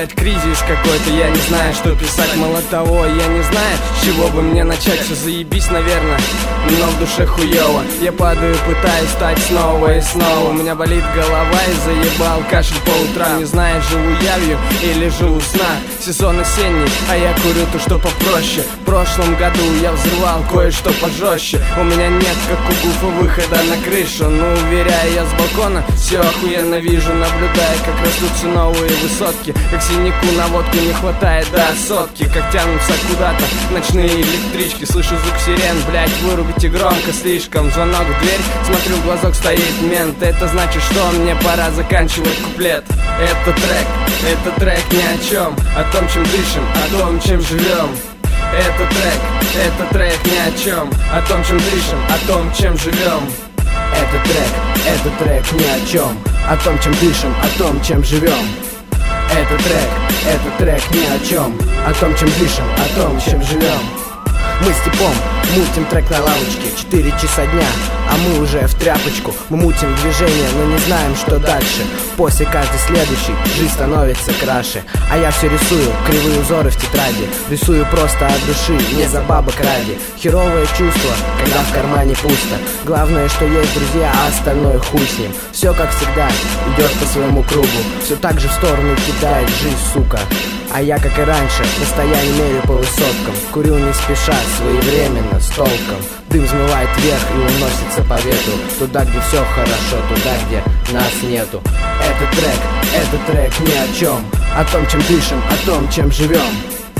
опять кризис какой-то. Я не знаю, что писать, мало того, я не знаю, с чего бы мне начать. Все заебись, наверное, но в душе хуёво. Я падаю, пытаюсь встать снова и снова. У меня болит голова и заебал кашель по утрам. Не знаю, живу явью или живу сна. Сезон осенний, а я курю то, что попроще. В прошлом году я взрывал кое-что пожестче. У меня нет, как у Гуфа, выхода на крышу. Но уверяю, я с балкона все охуенно вижу. Наблюдая, как растут все новые высотки. Как синяку на водку не хватает до сотки. Как тянутся куда-то ночные электрички. Слышу звук сирен, блять, вырубите громко слишком. Звонок в дверь, смотрю, в глазок стоит мент. Это значит, что мне пора заканчивать куплет. Это трек ни о чем. О том, чем дышим, о том, чем живем. Это трек ни о чем. О том, чем дышим, о том, чем живем. Это трек ни о чем. О том, чем дышим, о том, чем живем. Это трек ни о чем. О том, чем дышим, о том, чем живем. Мы с типом мутим трек на лавочке. 4 часа дня, а мы уже в тряпочку. Мы мутим движение, но не знаем, что дальше. После каждой следующей жизнь становится краше. А я все рисую, кривые узоры в тетради. Рисую просто от души, не за бабок ради. Херовое чувство, когда в кармане пусто. Главное, что есть друзья, а остальное хуй с ним. Все как всегда, идет по своему кругу. Все так же в сторону кидает жизнь, сука. А я, как и раньше, постоянно мерю по высоткам. Курю не спеша, своевременно, с толком. Дым взмывает вверх и уносится по ветру. Туда, где все хорошо, туда, где нас нету. Это трек ни о чем. О том, чем дышим, о том, чем живем.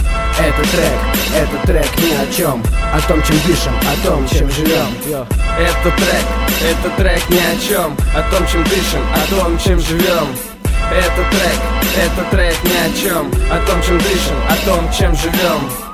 Это трек ни о чем. О том, чем дышим, о том, чем живем. Это трек ни о чем. О том, чем дышим, о том, чем живем. Это трек ни о чем. О том, чем дышим, о том, чем живем.